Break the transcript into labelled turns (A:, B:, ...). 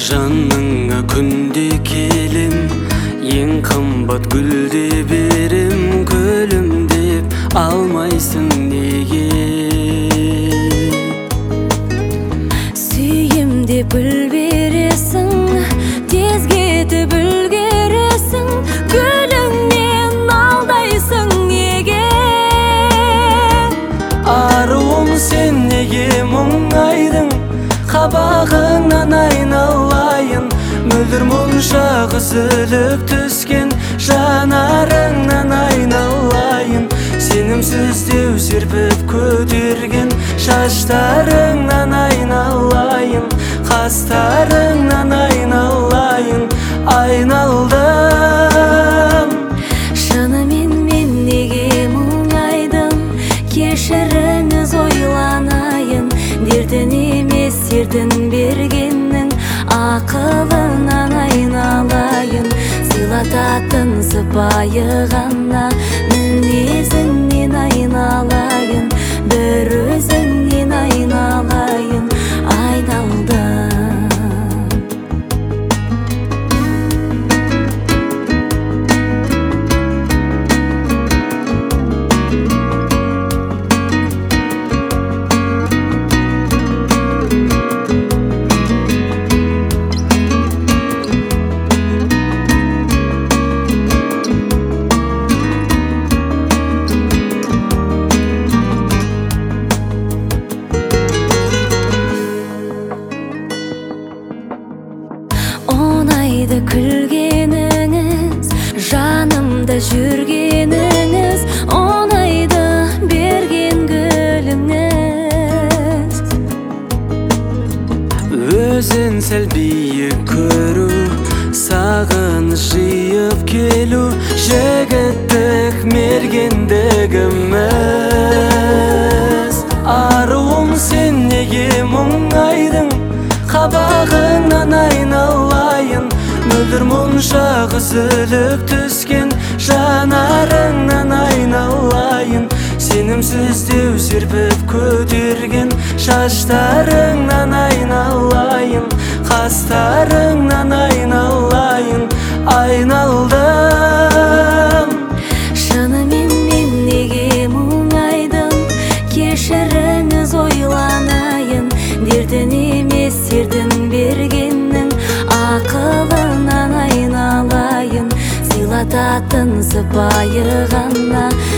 A: Жаныңа күнде келем, ең қымбат гүлде берем, гүлім деп алмайсың неге?
B: Сүйем деп гүл бересің, тез кетіп үлгересің, гүліңнен алдайсың неге?
A: Аруым сен неге мұңайдың, қабағыңнан айналайын, мөлдір мұнша үзіліп түскен жанарыңнан айналайын. Сенімсіз деу серпіп көтерген шаштарыңнан айналайын, қастарыңнан айналайын, айналдым.
B: Шынымен мен неге мұңайдым, кешіріңіз ойланайын, дертін емес сертін бергеннің ақылынан айналайын. Сыйлататын сыпайы ғана мінезіңнен айналайын, бір өзіңнен айналайын, айналдым. Оңайды күлгеніңіз, жанымда жүргеніңіз, оңайды берген гүліңіз.
A: Өзін сәл биік көру, сағыныш жиып келу, жігіттік мергендігіміз. Аруым сен неге мұңайдың, қабағыңнан айналайын, мөлдір мұнша үзіліп түскен жанарыңнан айналайын. Сенімсіз деу серпіп көтерген шаштарыңнан айналайын, қастарыңнан айналайын, айналдым.
B: Шынымен мен неге мұңайдым, кешіріңіз ойланайын, дертін емес сертін бергеннің ақылынан айналайын. Сыйлататын сыпайы ғана